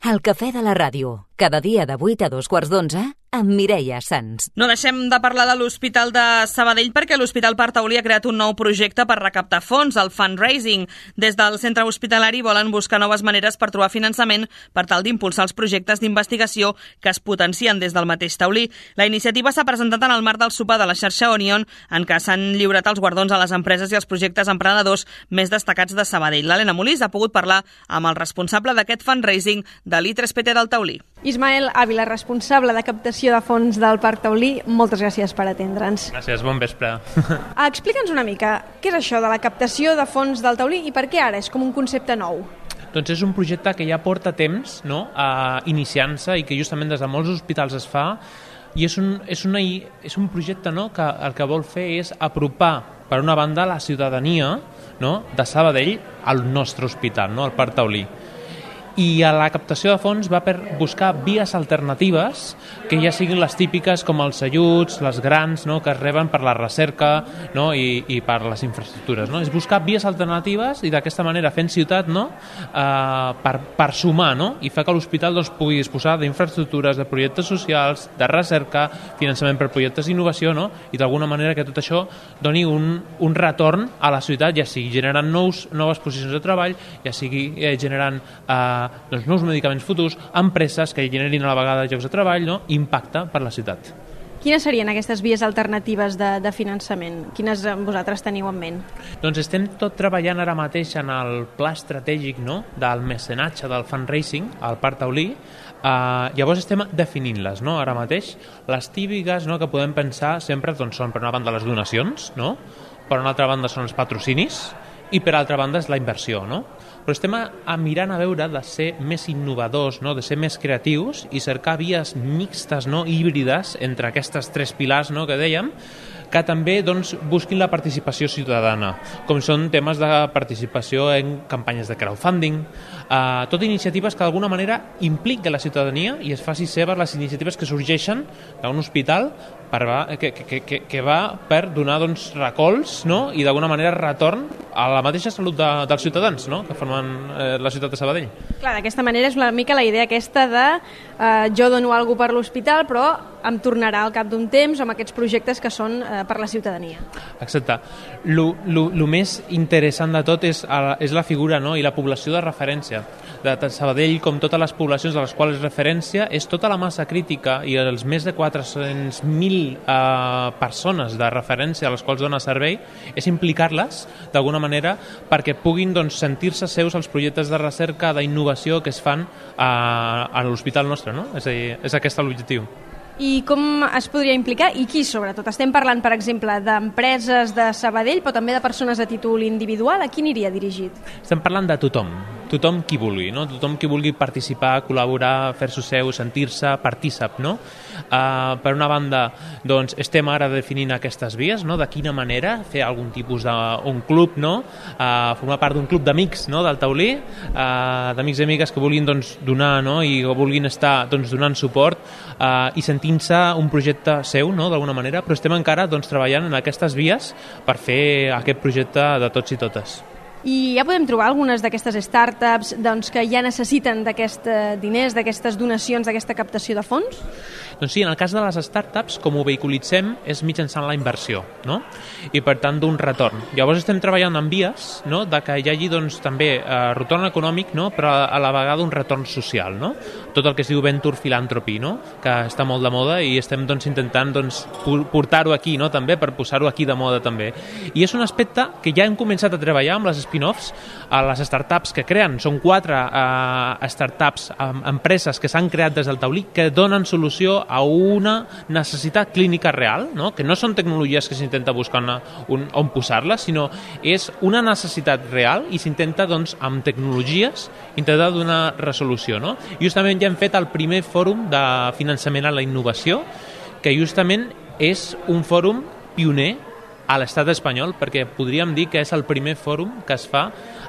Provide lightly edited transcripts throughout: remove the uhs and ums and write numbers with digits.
El cafè de la ràdio, cada dia de 8 a 2:15, amb Mireia Sans. No deixem de parlar de l'Hospital de Sabadell perquè l'Hospital Parc Taulí ha creat un nou projecte per recaptar fons, el fundraising. Des del centre hospitalari volen buscar noves maneres per trobar finançament per tal d'impulsar els projectes d'investigació que es potencien des del mateix Taulí. La iniciativa s'ha presentat en el marc del sopar de la xarxa Onion, en què s'han lliurat els guardons a les empreses i els projectes emprenedors més destacats de Sabadell. L'Helena Molís ha pogut parlar amb el responsable d'aquest fundraising de l'I3PT del Taulí. Ismael Ávila, responsable de captació de fons del Parc Taulí, moltes gràcies per atendre'ns. Gràcies, bon vespre. Explica'ns una mica, què és això de la captació de fons del Taulí i per què ara és com un concepte nou? Doncs és un projecte que ja porta temps, no?, iniciant-se i que justament des de molts hospitals es fa, i és un projecte, no?, que el que vol fer és apropar, per una banda, la ciutadania, no?, de Sabadell al nostre hospital, no?, al Parc Taulí. I a la captació de fons va per buscar vies alternatives que ja siguin les típiques com els ajuts, les grants, no?, que es reben per la recerca, no?, i per les infraestructures, no? És buscar vies alternatives i d'aquesta manera fent ciutat, no?, per sumar, no?, i fer que l'hospital doncs, pugui disposar d'infraestructures, de projectes socials, de recerca, finançament per projectes d'innovació, no?, i d'alguna manera que tot això doni un retorn a la ciutat, ja sigui generant noves posicions de treball, ja sigui generant nous medicaments futurs, empreses que generin a la vegada llocs de treball, no?, i impacte per la ciutat. Quines serien aquestes vies alternatives de finançament? Quines vosaltres teniu en ment? Doncs estem tot treballant ara mateix en el pla estratègic, no?, del mecenatge, del fundraising al Parc Taulí. Llavors estem definint-les, no?, ara mateix. Les típiques, no?, que podem pensar sempre doncs, són per una banda les donacions, no?, per una altra banda són els patrocinis i per altra banda és la inversió, no? Però estem mirant a veure de ser més innovadors, no?, de ser més creatius i cercar vies mixtes, no?, híbrides entre aquestes tres pilars, no?, que dèiem, que també doncs, busquin la participació ciutadana, com són temes de participació en campanyes de crowdfunding, tot iniciatives que d'alguna manera impliquen la ciutadania i es faci seves les iniciatives que sorgeixen d'un hospital que va per donar doncs, recolz, no?, i d'alguna manera retorn a la mateixa salut dels ciutadans, no?, que formen la ciutat de Sabadell. Clar, d'aquesta manera és una mica la idea aquesta de jo dono alguna cosa per l'hospital però em tornarà al cap d'un temps amb aquests projectes que són per la ciutadania. Exacte. El més interessant de tot és la figura, no?, i la població de referència. De Sabadell, com totes les poblacions de les quals és referència, és tota la massa crítica i els més de 400.000 persones de referència a les quals dona servei, és implicar-les d'alguna manera perquè puguin doncs, sentir-se seus als projectes de recerca, d'innovació que es fan a l'hospital nostre, no? És a dir, és aquest l'objectiu. I com es podria implicar i qui, sobretot? Estem parlant, per exemple, d'empreses de Sabadell, però també de persones a títol individual. A qui aniria dirigit? Estem parlant de tothom qui vulgui, no? Tothom qui vulgui participar, col·laborar, fer-s'ho seu, sentir-se partícip, no? Per una banda, doncs, estem ara definint aquestes vies, no?, de quina manera fer algun tipus d'un club, no?, formar part d'un club d'amics, no?, del Taulí, d'amics i amigues que vulguin doncs, donar, no?, i que vulguin estar doncs, donant suport i sentint-se un projecte seu, no?, d'alguna manera, però estem encara doncs, treballant en aquestes vies per fer aquest projecte de tots i totes. I ja podem trobar algunes d'aquestes startups doncs, que ja necessiten d'aquests diners, d'aquestes donacions, d'aquesta captació de fons? Doncs sí, en el cas de les startups, com ho vehiculitzem, és mitjançant la inversió, no?, i per tant d'un retorn. Llavors estem treballant en vies, no?, de que hi hagi doncs, també retorn econòmic, no?, però a la vegada un retorn social, no? Tot el que es diu Venture Philanthropy, no?, que està molt de moda i estem doncs, intentant doncs, portar-ho aquí, no?, també, per posar-ho aquí de moda també. I és un aspecte que ja hem començat a treballar amb les spin-offs, a les startups que creen. Són 4 startups, empreses que s'han creat des del Taulí que donen solució a una necessitat clínica real, no?, que no són tecnologies que s'intenta buscar on posar-les, sinó és una necessitat real i s'intenta, doncs, amb tecnologies, intentar donar resolució, no? Justament ja hem fet el primer fòrum de finançament a la innovació, que justament és un fòrum pioner a l'estat espanyol, perquè podríem dir que és el primer fòrum que es fa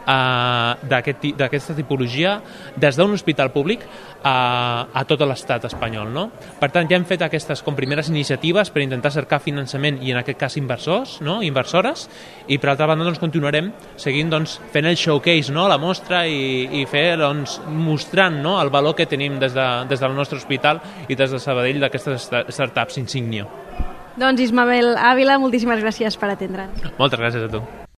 d'aquesta tipologia des d'un hospital públic a tot l'estat espanyol, no? Per tant, ja hem fet aquestes com primeres iniciatives per intentar cercar finançament i en aquest cas inversors, no? Inversores, i per altra banda doncs, continuarem seguint fent el showcase, no? La mostra i mostrant, no? El valor que tenim des del nostre hospital i des de Sabadell d'aquestes startups Insignio. Doncs Ismael Ávila, moltíssimes gràcies per atendre'ns. Moltes gràcies a tu.